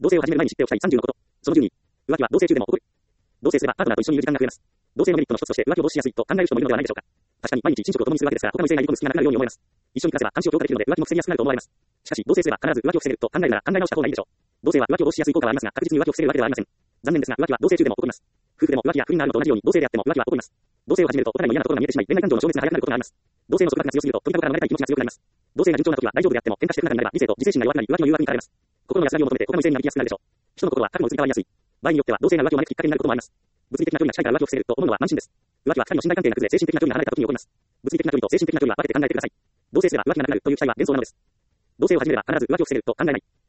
同棲を始める前に知っておきたい30のこと。その12。浮気は同棲中でも起こる。同棲すればパートナーと一緒にいる時間が増えます。同棲のメリットの一つとして浮気を防止しやすいと考える人もいるのではないでしょうか。確かに毎日寝食を共にするわけですが、他の異性が入り込む隙がなくなるように思えます。一緒に暮らせば監視を強化できるので浮気も防ぎやすくなると思われます。しかし、同棲すれば必ず浮気を防げると考えるなら考え直した方がいいでしょう。同棲は浮気を防止しやすい効果はありますが、確実に浮気を防げるわけではありません。残念ですが、浮気は同棲中でも起こります。夫婦でも浮気や不倫があるのと同じように、同棲であっても浮気は起こります。同棲を始めるとお互いの嫌なところが見えてしまい、恋愛感情の消滅が早くなることがあります。同性の束縛が強すぎると、鳥かごから生まれたい気持ちが強くなります。同性が順調な時は大丈夫であっても、喧嘩して不仲になれば理性と自制心が弱くなり、浮気の誘惑に駆られます。心の安らぎを求めて他の異性になりやすくなるでしょう。人の心は過去の移り変わりやすい。場合によっては同性が浮気を招くきっかけになることもあります。物理的な距離が近いから浮気を防げると思うのは慢心です。浮気は二人の信頼関係が崩れ、精神的な距離が離れた時に起こります。物理的な距離と精神的な距離は分けて考えてください。同棲すれば浮気がなくなるという期待は幻想なのです。同棲を始めれば必ず浮気を防げると考えない。